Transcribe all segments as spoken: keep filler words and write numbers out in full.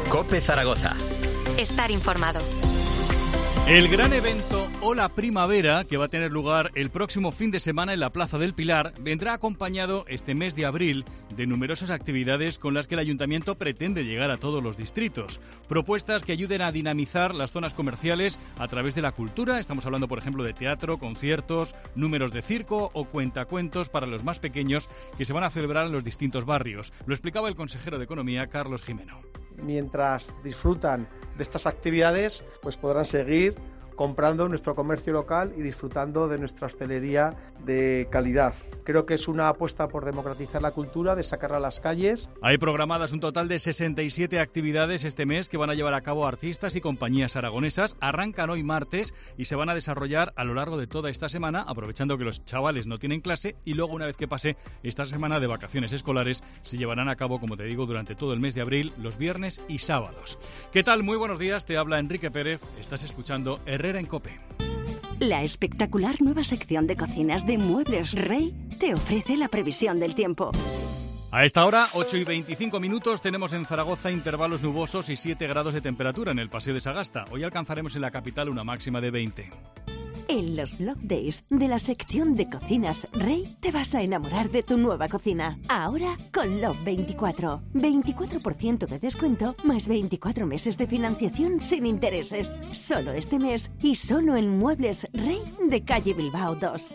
COPE Zaragoza. Estar informado. El gran evento Hola Primavera, que va a tener lugar el próximo fin de semana en la Plaza del Pilar, vendrá acompañado este mes de abril de numerosas actividades con las que el Ayuntamiento pretende llegar a todos los distritos. Propuestas que ayuden a dinamizar las zonas comerciales a través de la cultura. Estamos hablando, por ejemplo, de teatro, conciertos, números de circo o cuentacuentos para los más pequeños que se van a celebrar en los distintos barrios. Lo explicaba el consejero de Economía, Carlos Jimeno. Mientras disfrutan de estas actividades, pues podrán seguir comprando en nuestro comercio local y disfrutando de nuestra hostelería de calidad. Creo que es una apuesta por democratizar la cultura, de sacarla a las calles. Hay programadas un total de sesenta y siete actividades este mes que van a llevar a cabo artistas y compañías aragonesas. Arrancan hoy martes y se van a desarrollar a lo largo de toda esta semana, aprovechando que los chavales no tienen clase, y luego, una vez que pase esta semana de vacaciones escolares, se llevarán a cabo, como te digo, durante todo el mes de abril, los viernes y sábados. ¿Qué tal? Muy buenos días, te habla Enrique Pérez. Estás escuchando Herrera en COPE. La espectacular nueva sección de cocinas de Muebles Rey te ofrece la previsión del tiempo. A esta hora, ocho y veinticinco minutos, tenemos en Zaragoza intervalos nubosos y siete grados de temperatura en el Paseo de Sagasta. Hoy alcanzaremos en la capital una máxima de veinte. En los Love Days de la sección de Cocinas Rey te vas a enamorar de tu nueva cocina. Ahora con Love veinticuatro. veinticuatro por ciento de descuento más veinticuatro meses de financiación sin intereses. Solo este mes y solo en Muebles Rey de calle Bilbao dos.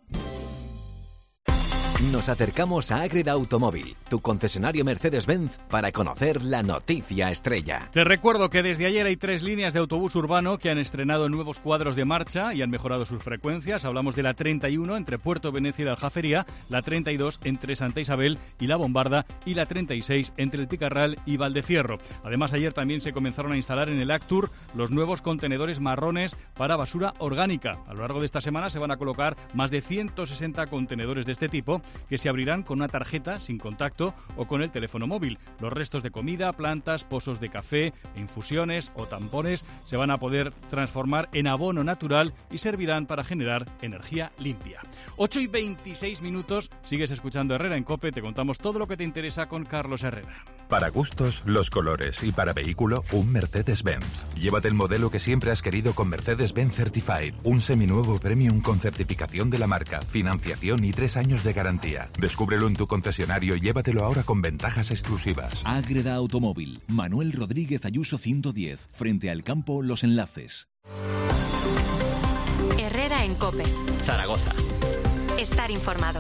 Nos acercamos a Ágreda Automóvil, tu concesionario Mercedes-Benz, para conocer la noticia estrella. Te recuerdo que desde ayer hay tres líneas de autobús urbano que han estrenado nuevos cuadros de marcha y han mejorado sus frecuencias. Hablamos de la treinta y uno entre Puerto Venecia y la Aljafería, la treinta y dos entre Santa Isabel y La Bombarda y la treinta y seis entre el Picarral y Valdefierro. Además, ayer también se comenzaron a instalar en el Actur los nuevos contenedores marrones para basura orgánica. A lo largo de esta semana se van a colocar más de ciento sesenta contenedores de este tipo, que se abrirán con una tarjeta sin contacto o con el teléfono móvil. Los restos de comida, plantas, pozos de café, infusiones o tampones se van a poder transformar en abono natural y servirán para generar energía limpia. ocho y veintiséis minutos, sigues escuchando Herrera en COPE, te contamos todo lo que te interesa con Carlos Herrera. Para gustos, los colores, y para vehículo, un Mercedes-Benz. Llévate el modelo que siempre has querido con Mercedes-Benz Certified, un seminuevo premium con certificación de la marca, financiación y tres años de garantía. Descúbrelo en tu concesionario y llévatelo ahora con ventajas exclusivas. Ágreda Automóvil, Manuel Rodríguez Ayuso ciento diez, frente al campo Los Enlaces. Herrera en COPE. Zaragoza. Estar informado.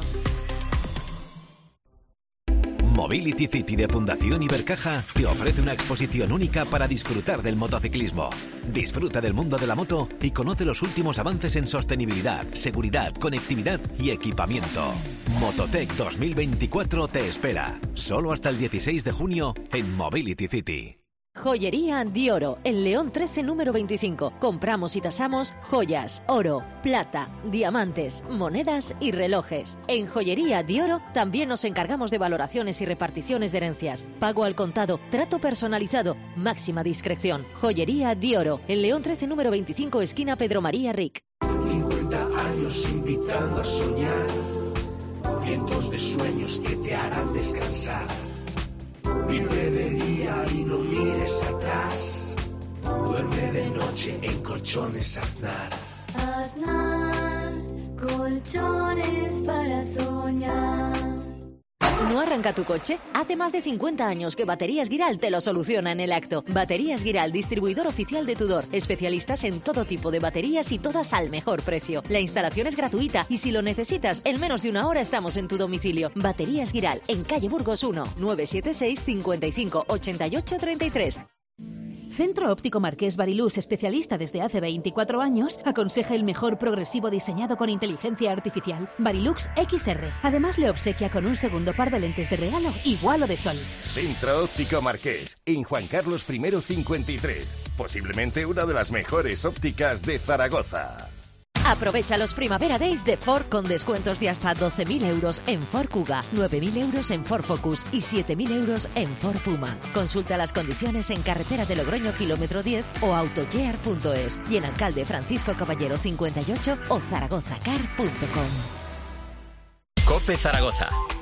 Mobility City de Fundación Ibercaja te ofrece una exposición única para disfrutar del motociclismo. Disfruta del mundo de la moto y conoce los últimos avances en sostenibilidad, seguridad, conectividad y equipamiento. Mototech dos mil veinticuatro te espera, solo hasta el dieciséis de junio en Mobility City. Joyería Dioro, en León trece número veinticinco. Compramos y tasamos joyas, oro, plata, diamantes, monedas y relojes. En Joyería Dioro también nos encargamos de valoraciones y reparticiones de herencias. Pago al contado, trato personalizado, máxima discreción. Joyería Dioro, en León trece número veinticinco, esquina Pedro María Ric. cincuenta años invitando a soñar, cientos de sueños que te harán descansar. Vive de día y no mires atrás. Duerme de noche en Colchones Aznar. Aznar, colchones para soñar. ¿No arranca tu coche? Hace más de cincuenta años que Baterías Guiral te lo soluciona en el acto. Baterías Guiral, distribuidor oficial de Tudor. Especialistas en todo tipo de baterías y todas al mejor precio. La instalación es gratuita y si lo necesitas, en menos de una hora estamos en tu domicilio. Baterías Guiral, en calle Burgos uno, nueve siete seis, cincuenta y cinco, ochenta y ocho, treinta y tres. Centro Óptico Marqués Barilús, especialista desde hace veinticuatro años, aconseja el mejor progresivo diseñado con inteligencia artificial, Barilux X R. Además le obsequia con un segundo par de lentes de regalo igual o de sol. Centro Óptico Marqués, en Juan Carlos primero cincuenta y tres, posiblemente una de las mejores ópticas de Zaragoza. Aprovecha los Primavera Days de Ford con descuentos de hasta doce mil euros en Ford Kuga, nueve mil euros en Ford Focus y siete mil euros en Ford Puma. Consulta las condiciones en carretera de Logroño kilómetro diez o autogear punto es y en Alcalde Francisco Caballero cincuenta y ocho o zaragozacar punto com. COPE Zaragoza.